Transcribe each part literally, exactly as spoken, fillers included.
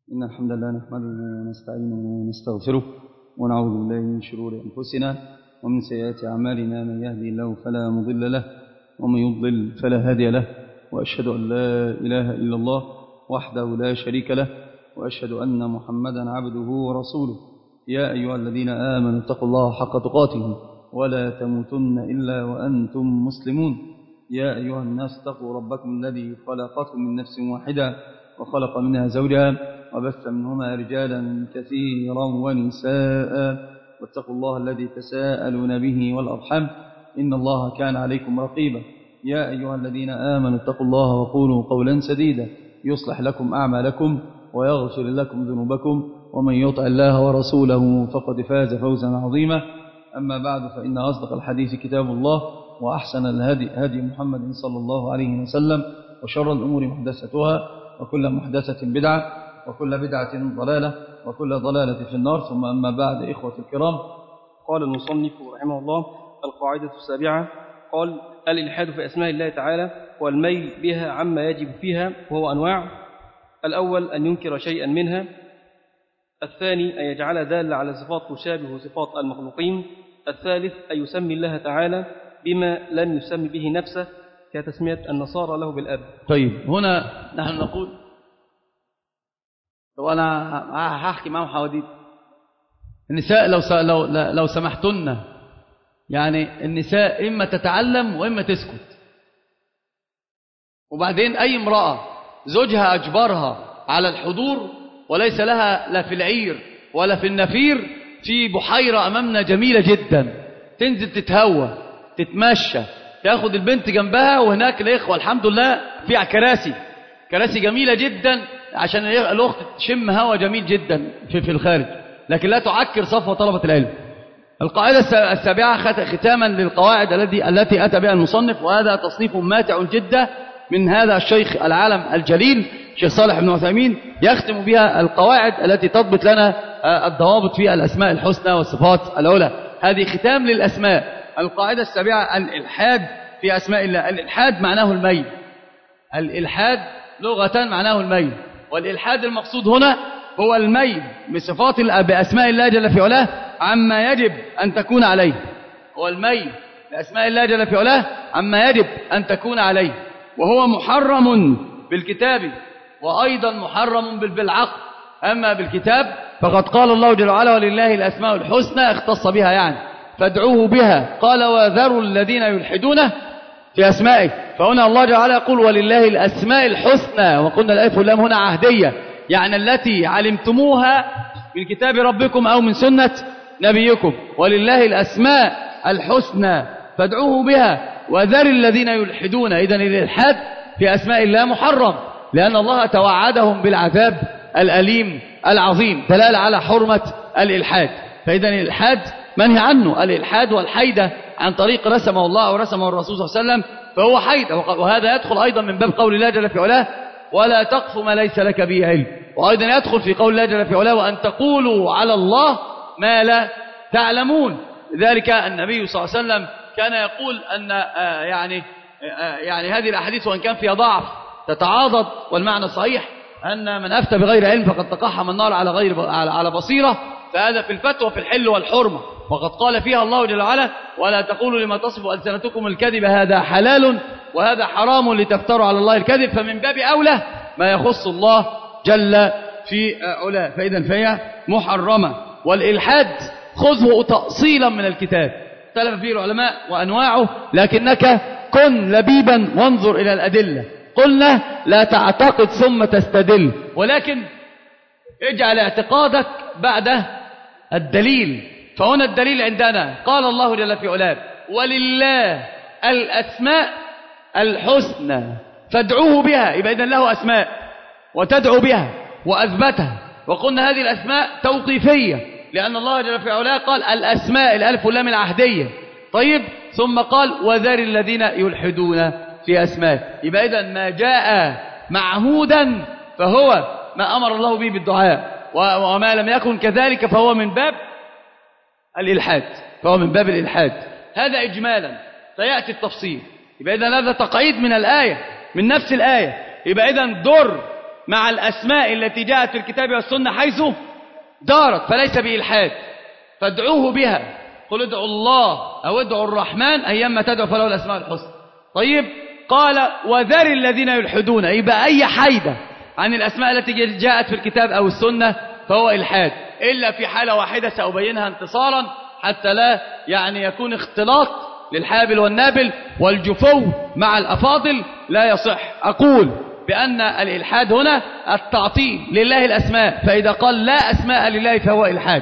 إن الحمد لله نحمده ونستعينه ونستغفره ونعوذ بالله من شرور أنفسنا ومن سيئات أعمالنا. من يهدي الله فلا مضل له ومن يضلل فلا هادي له، وأشهد أن لا إله إلا الله وحده لا شريك له، وأشهد أن محمدا عبده ورسوله. يا أيها الذين آمنوا اتقوا الله حق تقاته ولا تموتن إلا وأنتم مسلمون. يا أيها الناس اتقوا ربكم الذي خلقكم من نفس واحدة وخلق منها زوجها وبث منهما رجالا كثيرا ونساء، واتقوا الله الذي تساءلون به والأرحام إن الله كان عليكم رقيبا. يا أيها الذين آمنوا اتقوا الله وقولوا قولا سديدا يصلح لكم أعمالكم ويغفر لكم ذنوبكم، ومن يطع الله ورسوله فقد فاز فوزا عظيما. أما بعد، فإن أصدق الحديث كتاب الله، وأحسن الهدي هدي محمد صلى الله عليه وسلم، وشر الأمور محدثتها، وكل محدثة بدعة، وكل بدعة ضلالة، وكل ضلالة في النار. ثم أما بعد، إخوة الكرام، قال المصنف رحمه الله: القاعدة السابعة، قال: الإلحاد في أسماء الله تعالى والميل بها عما يجب فيها، وهو أنواع: الأول أن ينكر شيئا منها، الثاني أن يجعل دال على صفات تشابه صفات المخلوقين، الثالث أن يسمي الله تعالى بما لم يسمي به نفسه كتسمية النصارى له بالأب. طيب، هنا نحن نقول، لو أنا هحكي معهم حواديت النساء، لو لو لو سمحتن، يعني النساء إما تتعلم وإما تسكت. وبعدين أي امرأة زوجها أجبرها على الحضور وليس لها لا في العير ولا في النفير، في بحيرة أمامنا جميلة جدا، تنزل تتهوى تتمشى، تاخد البنت جنبها، وهناك الإخوة الحمد لله في كراسي كراسي جميلة جدا عشان الأخت تشم هوا جميل جدا في في الخارج، لكن لا تعكر صفوة طلبة العلم. القاعدة السابعة ختاما للقواعد التي التي أتى بها المصنف، وهذا تصنيف ماتع جدا من هذا الشيخ العالم الجليل الشيخ صالح بن عثيمين، يختم بها القواعد التي تضبط لنا الضوابط في الأسماء الحسنى والصفات العلى. هذه ختام للأسماء. القاعدة السابعة: الإلحاد في أسماء الله. الإلحاد معناه الميل. الإلحاد لغة معناه الميل، والإلحاد المقصود هنا هو الميل بصفات بأسماء الله جل في علاه عما يجب أن تكون عليه. هو الميل بأسماء الله جل في علاه عما يجب أن تكون عليه، وهو محرم بالكتاب وأيضا محرم بالعقل. أما بالكتاب فقد قال الله جل وعلا: ولله الأسماء الحسنى، اختص بها يعني فادعوه بها. قال: وذروا الذين يلحدون في أسمائه. فهنا الله جل وعلا يقول: ولله الأسماء الحسنى، وقلنا الألف واللام هنا عهدية، يعني التي علمتموها من كتاب ربكم أو من سنة نبيكم. ولله الأسماء الحسنى فادعوه بها وذر الذين يلحدون. إذن الإلحاد في أسماء الله محرم، لأن الله توعدهم بالعذاب الأليم العظيم، دلالة على حرمة الإلحاد. فإذن الإلحاد منهي عنه. الإلحاد والحيدة عن طريق رسمه الله ورسمه الرسول صلى الله عليه وسلم فهو حيدة، وهذا يدخل أيضا من باب قول الله جل في علاه: ولا تقف ما ليس لك به علم. وأيضا يدخل في قول الله جل في علاه: وأن تقولوا على الله ما لا تعلمون. لذلك النبي صلى الله عليه وسلم كان يقول أن آه يعني آه يعني هذه الأحاديث وإن كان فيها ضعف تتعاضد، والمعنى صحيح أن من أفتى بغير علم فقد تقحم النار على غير على بصيرة. فهذا في الفتوى في الحل والحرمة، وقد قال فيها الله جل وعلا: ولا تقولوا لما تصف ألسنتكم الكذب هذا حلال وهذا حرام لتفتروا على الله الكذب. فمن باب أولى ما يخص الله جل في علاه. فإذا فهي محرمة. والإلحاد خذه تأصيلا من الكتاب، اختلف فيه العلماء وأنواعه، لكنك كن لبيبا وانظر إلى الأدلة. قلنا لا تعتقد ثم تستدل، ولكن اجعل اعتقادك بعد الدليل. فهنا الدليل عندنا قال الله جل في علاه: ولله الأسماء الحسنى فادعوه بها. يبقى إذن له أسماء وتدعو بها وأثبتها. وقلنا هذه الأسماء توقيفية، لأن الله جل في علاه قال: الأسماء الألف واللام العهدية. طيب، ثم قال: وذر الذين يلحدون في أسماء. يبقى إذن ما جاء معهودا فهو ما أمر الله به بالدعاء، وما لم يكن كذلك فهو من باب الإلحاد، فهو من باب الإلحاد. هذا إجمالا، سيأتي التفصيل. يبقى إذن هذا تقعيد من الآية، من نفس الآية. يبقى إذن در مع الأسماء التي جاءت في الكتاب والسنة حيث دارت، فليس بإلحاد. فادعوه بها، قل ادعوا الله أو ادعوا الرحمن أيما تدعو فله الأسماء الحسنى. طيب، قال وذر الذين يلحدون، يبقى أي حيدة عن الأسماء التي جاءت في الكتاب أو السنة فهو إلحاد، إلا في حالة واحدة سأبينها انتصارا حتى لا يعني يكون اختلاط للحابل والنابل، والجفو مع الأفاضل لا يصح. أقول بأن الإلحاد هنا التعطيل لله الأسماء، فإذا قال لا أسماء لله فهو إلحاد.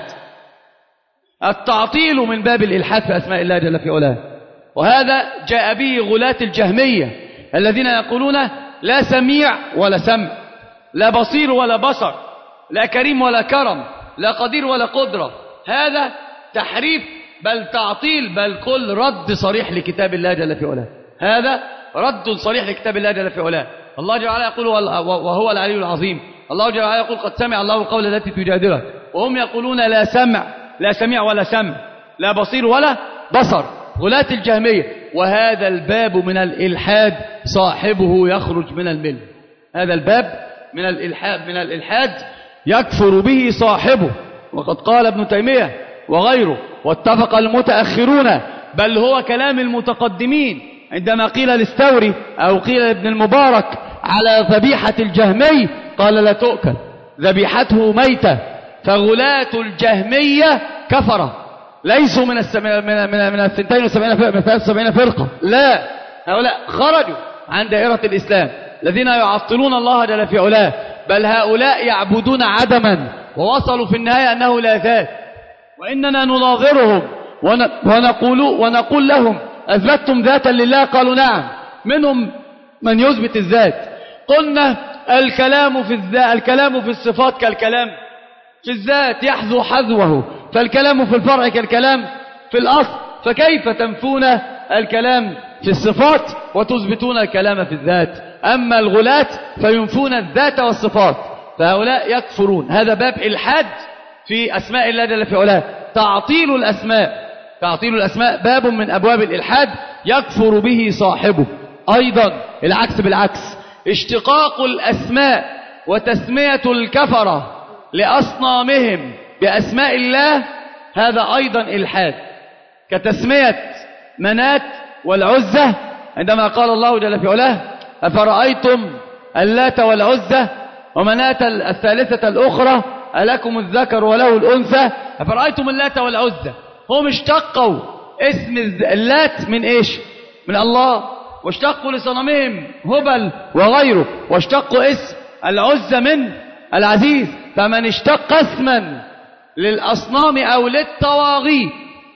التعطيل من باب الإلحاد في أسماء الله جل في علاه، وهذا جاء به غلاة الجهمية الذين يقولون لا سميع ولا سمع، لا بصير ولا بصر، لا كريم ولا كرم، لا قدير ولا قدرة. هذا تحريف بل تعطيل، بل قل رد صريح لكتاب الله جل في علاه. هذا رد صريح لكتاب الله جل في علاه. الله جل وعلا يقول وهو العلي العظيم، الله جل وعلا يقول قد سمع الله القول التي تجادلك، وهم يقولون لا سمع، لا سميع ولا سمع، لا بصير ولا بصر، غلاة الجهمية. وهذا الباب من الإلحاد صاحبه يخرج من الملة. هذا الباب من الإلحاد من الإلحاد يكفر به صاحبه. وقد قال ابن تيمية وغيره واتفق المتأخرون، بل هو كلام المتقدمين، عندما قيل للثوري أو قيل لابن المبارك على ذبيحة الجهمي قال لا تؤكل، ذبيحته ميتة. فغلاة الجهمية كفرة، ليسوا من من من من الثنتين وسبعين فرقة، لا، هؤلاء خرجوا عن دائرة الإسلام الذين يعطلون الله جل في علاه، بل هؤلاء يعبدون عدما، ووصلوا في النهاية أنه لا ذات. وإننا نناظرهم ونقول ونقول لهم أثبتتم ذاتا لله؟ قالوا نعم. منهم من يثبت الذات. قلنا الكلام في الذات، الكلام في الصفات كالكلام في الذات يحذو حذوه، فالكلام في الفرع كالكلام في الأصل، فكيف تنفون الكلام في الصفات وتثبتون الكلام في الذات؟ أما الغلاة فينفون الذات والصفات، فهؤلاء يكفرون. هذا باب إلحاد في أسماء الله جل في علاه، تعطيل الأسماء. تعطيل الأسماء باب من أبواب الإلحاد يكفر به صاحبه. أيضا العكس بالعكس، اشتقاق الأسماء وتسمية الكفرة لأصنامهم بأسماء الله، هذا أيضا إلحاد، كتسمية منات والعزة، عندما قال الله جل في علاه أفرأيتم اللات والعزة ومنات الثالثة الأخرى ألكم الذكر وله الأنثى. أفرأيتم اللات والعزة، هم اشتقوا اسم اللات من إيش؟ من الله، واشتقوا لصنمهم هبل وغيره، واشتقوا اسم العزة من العزيز. فمن اشتق اسما للأصنام أو للطواغيت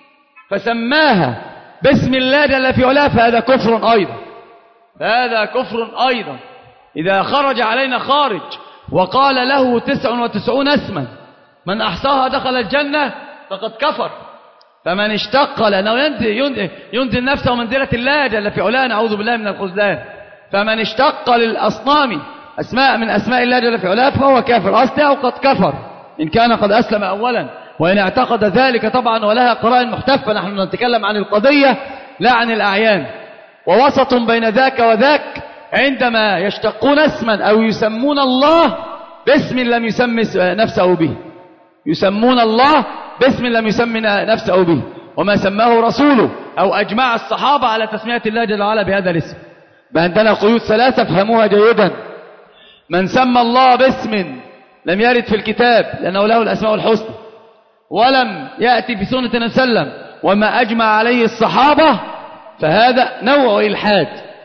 فسماها باسم الله جل في علاه فهذا كفر أيضا، فهذا كفر أيضا. إذا خرج علينا خارج وقال له تسع وتسعون اسما من أحصاها دخل الجنة فقد كفر. فمن اشتق، لأنه ينزل نفسه منزلة الله جل في علاه، نعوذ بالله من الخذلان. فمن اشتق للأصنام أسماء من أسماء الله جل في علاه فهو كافر أصلا أو قد كفر، إن كان قد أسلم أولا، وإن اعتقد ذلك طبعا ولها قرائن محتفة. نحن نتكلم عن القضية لا عن الأعيان. ووسط بين ذاك وذاك عندما يشتقون اسما أو يسمون الله باسم لم يسم نفسه به، يسمون الله باسم لم يسم نفسه به، وما سماه رسوله أو أجمع الصحابة على تسمية الله جل وعلا بهذا الاسم. عندنا قيود ثلاثة فهموها جيدا. من سمى الله باسم لم يرد في الكتاب لأنه له الأسماء الحسنى، ولم يأتي في سنة النبي صلى الله عليه وسلم وما أجمع عليه الصحابة، فهذا نوع إلحاد،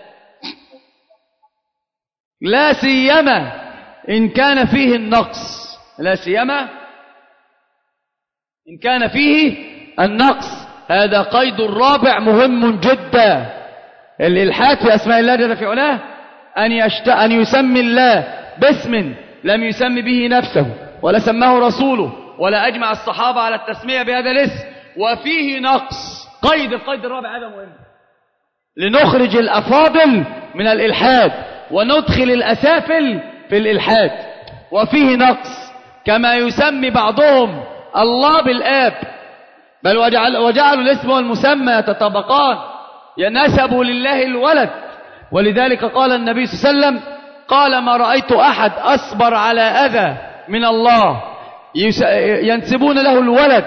لا سيما إن كان فيه النقص، لا سيما إن كان فيه النقص. هذا قيد رابع مهم جدا. الإلحاد في أسماء الله جل في علاه أن, يشت... أن يسمي الله باسم لم يسم به نفسه ولا سماه رسوله ولا أجمع الصحابة على التسمية بهذا الاسم، وفيه نقص. قيد القيد الرابع هذا مهم، لنخرج الأفاضل من الإلحاد وندخل الأسافل في الإلحاد. وفيه نقص، كما يسمي بعضهم الله بالآب، بل وجعل وجعلوا الاسم والمسمى يتطابقان، ينسبوا لله الولد. ولذلك قال النبي صلى الله عليه وسلم قال ما رأيت أحد أصبر على أذى من الله ينسبون له الولد،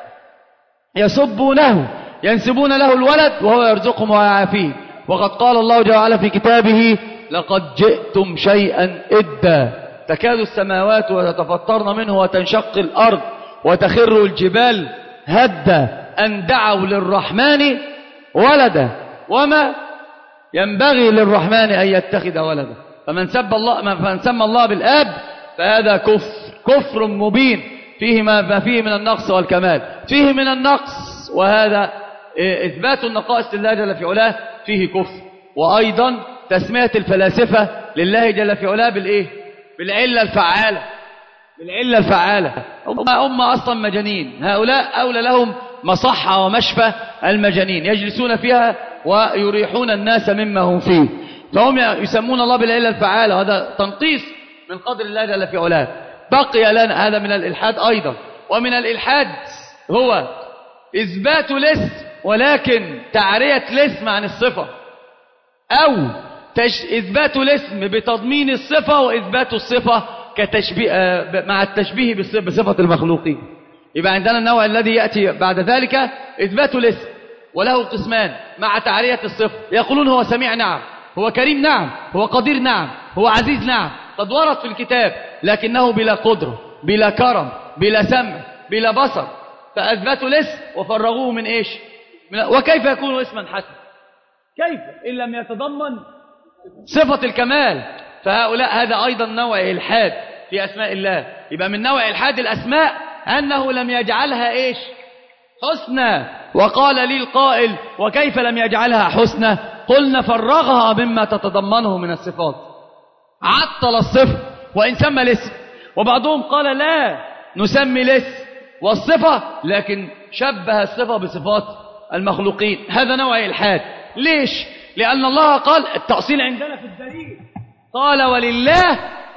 يسبونه ينسبون له الولد وهو يرزقهم ويعافيه. وقد قال الله جل وعلا في كتابه لقد جئتم شيئا إدا تكاد السماوات وتتفطرن منه وتنشق الأرض وتخر الجبال هدا أن دعوا للرحمن ولدا وما ينبغي للرحمن أن يتخذ ولدا. فمن سب الله من سمى الله بالآب فهذا كفر كفر مبين فيه ما فيه من النقص والكمال، فيه من النقص، وهذا إثبات النقائص لله جل في علاه فيه كفر. وأيضا تسمية الفلاسفة لله جل في علاه بالإيه؟ بالعلة الفعالة، بالعلة الفعالة. هم أصلا مجانين، هؤلاء أولى لهم مصحة ومشفى المجانين يجلسون فيها ويريحون الناس مما هم فيه، فهم يسمون الله بالعلة الفعالة، وهذا تنقيص من قدر الله جل في علاه. بقي لنا هذا من الإلحاد أيضا. ومن الإلحاد هو إثبات الاسم ولكن تعرية الاسم عن الصفة، أو إثبات الاسم بتضمين الصفة وإثبات الصفة كتشبيه مع التشبيه بصفة المخلوقين. يبقى عندنا النوع الذي يأتي بعد ذلك إثبات الاسم وله قسمان مع تعرية الصفة. يقولون هو سميع نعم، هو كريم نعم، هو قدير نعم، هو عزيز نعم، قد ورد في الكتاب، لكنه بلا قدرة بلا كرم بلا سمع بلا بصر، فأثبتوا الاسم وفرغوه من إيش؟ من وكيف يكون اسما حسنا؟ كيف إن لم يتضمن صفة الكمال؟ فهؤلاء هذا أيضا نوع إلحاد في أسماء الله. يبقى من نوع إلحاد الأسماء أنه لم يجعلها إيش؟ حسنى. وقال لي القائل وكيف لم يجعلها حسنى؟ قلنا فرغها مما تتضمنه من الصفات، عطل الصفة وإن سمى الاسم. وبعضهم قال لا نسمي الاسم والصفة لكن شبه الصفة بصفات المخلوقين. هذا نوع إلحاد. ليش؟ لأن الله قال التأصيل عندنا في الدليل قال ولله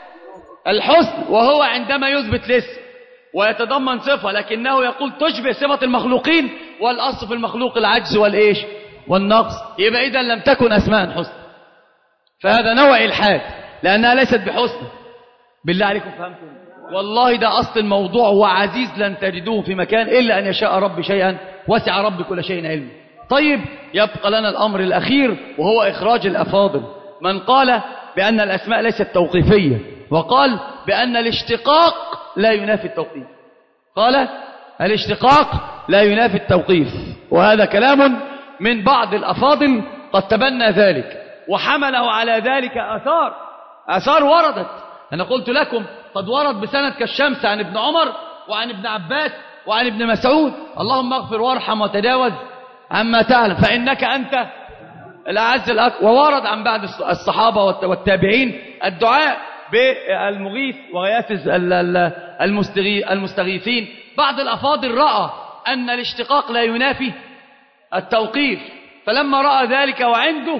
الحسن، وهو عندما يثبت الاسم ويتضمن صفة لكنه يقول تشبه صفة المخلوقين، والأصل في المخلوق العجز والإيش والنقص، يبقى إذا لم تكن أسماء حسن. فهذا نوع إلحاد لأنها ليست بحسن. بالله عليكم فهمتم؟ والله ده أصل الموضوع، وعزيز لن تجدوه في مكان إلا أن يشاء رب شيئا وسع رب كل شيء علم. طيب يبقى لنا الأمر الأخير وهو إخراج الأفاضل. من قال بأن الأسماء ليست توقيفية وقال بأن الاشتقاق لا ينافي التوقيف، قال الاشتقاق لا ينافي التوقيف، وهذا كلام من بعض الأفاضل قد تبنى ذلك وحمله على ذلك آثار آثار وردت. أنا قلت لكم قد ورد بسند كالشمس عن ابن عمر وعن ابن عباس وعن ابن مسعود اللهم اغفر وارحم وتجاوز عما تعلم فإنك أنت الأعز الأكبر. وورد عن بعض الصحابة والتابعين الدعاء بالمغيث وغياث المستغيثين. بعض الأفاضل رأى أن الاشتقاق لا ينافي التوقيف، فلما رأى ذلك وعنده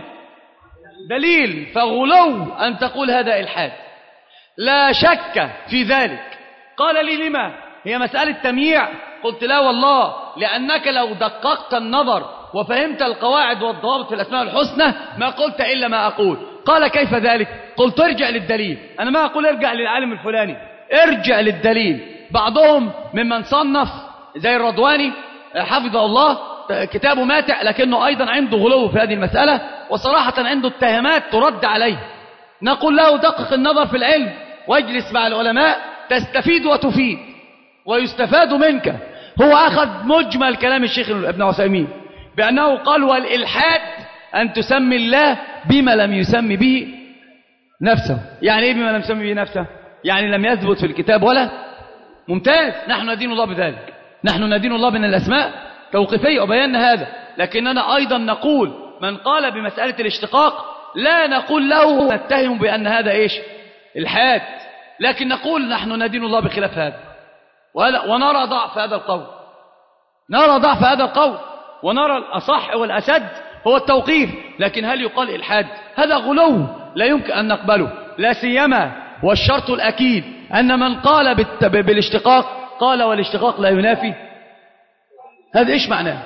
دليل فغلو أن تقول هذا إلحاد، لا شك في ذلك. قال لي لما؟ هي مسألة تمييع؟ قلت لا والله، لأنك لو دققت النظر وفهمت القواعد والضوابط في الأسماء الحسنى ما قلت إلا ما أقول. قال كيف ذلك؟ قلت ارجع للدليل. أنا ما أقول ارجع للعالم الفلاني، ارجع للدليل. بعضهم ممن صنف زي الرضواني حفظه الله كتابه ماتع، لكنه أيضا عنده غلو في هذه المسألة، وصراحة عنده اتهامات ترد عليه. نقول له دقق النظر في العلم واجلس مع العلماء تستفيد وتفيد ويستفاد منك. هو أخذ مجمل كلام الشيخ ابن عثيمين بأنه قال والإلحاد أن تسمي الله بما لم يسمي به نفسه. يعني إيه بما لم يسمي به نفسه؟ يعني لم يثبت في الكتاب ولا ممتاز. نحن ندين الله بذلك، نحن ندين الله من الأسماء توقيفية وبينا هذا. لكننا أيضا نقول من قال بمسألة الاشتقاق لا نقول له نتهم بأن هذا إيش الحاد، لكن نقول نحن ندين الله بخلاف هذا، ونرى ضعف هذا القول، نرى ضعف هذا القول، ونرى الأصح والأسد هو التوقيف. لكن هل يقال إلحاد؟ هذا غلو لا يمكن أن نقبله، لا سيما والشرط الأكيد أن من قال بالاشتقاق قال والاشتقاق لا ينافي. هذا إيش معناه؟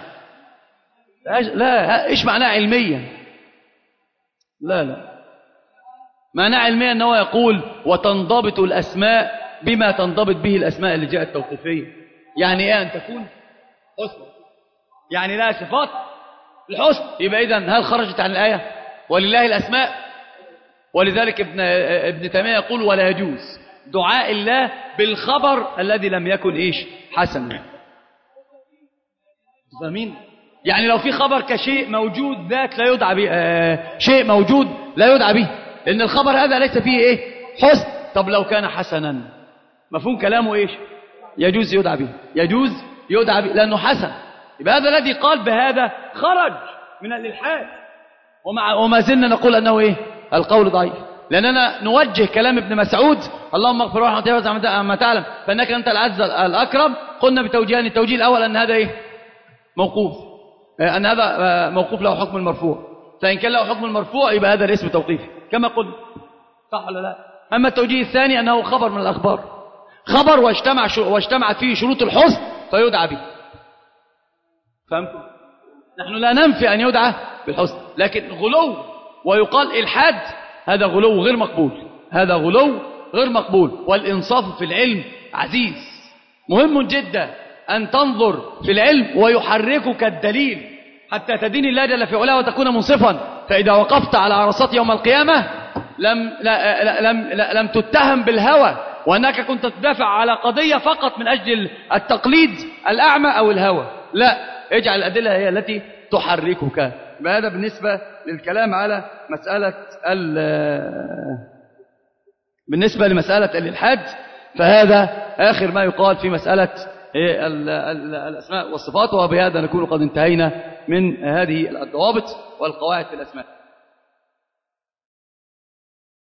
لا إيش معناه علميا؟ لا لا معنى علميا أنه يقول وتنضبط الأسماء بما تنضبط به الأسماء اللي جاءت توقيفية. يعني إيه أن تكون حسن؟ يعني لها صفات الحسن. يبقى إذن هل خرجت عن الآية؟ ولله الأسماء. ولذلك ابن, ابن تيمية يقول ولا يجوز دعاء الله بالخبر الذي لم يكن إيش حسنا. فاهمين؟ يعني لو في خبر كشيء موجود ذات لا يدعى به، آه شيء موجود لا يدعى به، لأن الخبر هذا ليس فيه إيه حسن. طب لو كان حسنا مفهوم كلامه إيش؟ يجوز يدعى به، يجوز يدعى به لأنه حسن. يبقى هذا الذي قال بهذا خرج من الإلحاد، ومع وما زلنا نقول أنه إيه القول ضعيف، لأننا نوجه كلام ابن مسعود اللهم اغفر ورحمة الله ما تعلم فإنك أنت العز الأكرم. قلنا بتوجيهان، التوجيه الأول أن هذا إيه موقوف، أن هذا موقوف له حكم المرفوع، فإن كان له حكم المرفوع يبقى هذا الاسم توقيفي كما قلنا، صح ولا لا؟ أما التوجيه الثاني أنه خبر من الأخبار، خبر واجتمع واجتمعت فيه شروط الحسن فيدعى به. فهمتم؟ نحن لا ننفي أن يدعى بالحسن، لكن غلو ويقال إلحاد هذا غلو غير مقبول، هذا غلو غير مقبول. والإنصاف في العلم عزيز، مهم جدا أن تنظر في العلم ويحركك الدليل حتى تدين الله جل في علاه وتكون منصفا. فإذا وقفت على عرصات يوم القيامة لم, لا لا لم, لا لم تتهم بالهوى وأنك كنت تدافع على قضية فقط من أجل التقليد الأعمى أو الهوى، لا، اجعل الأدلة هي التي تحركك. هذا بالنسبة للكلام على مسألة بالنسبة لمسألة الإلحاد، فهذا آخر ما يقال في مسألة الأسماء والصفات. وبهذا نكون قد انتهينا من هذه الضوابط والقواعد في الأسماء.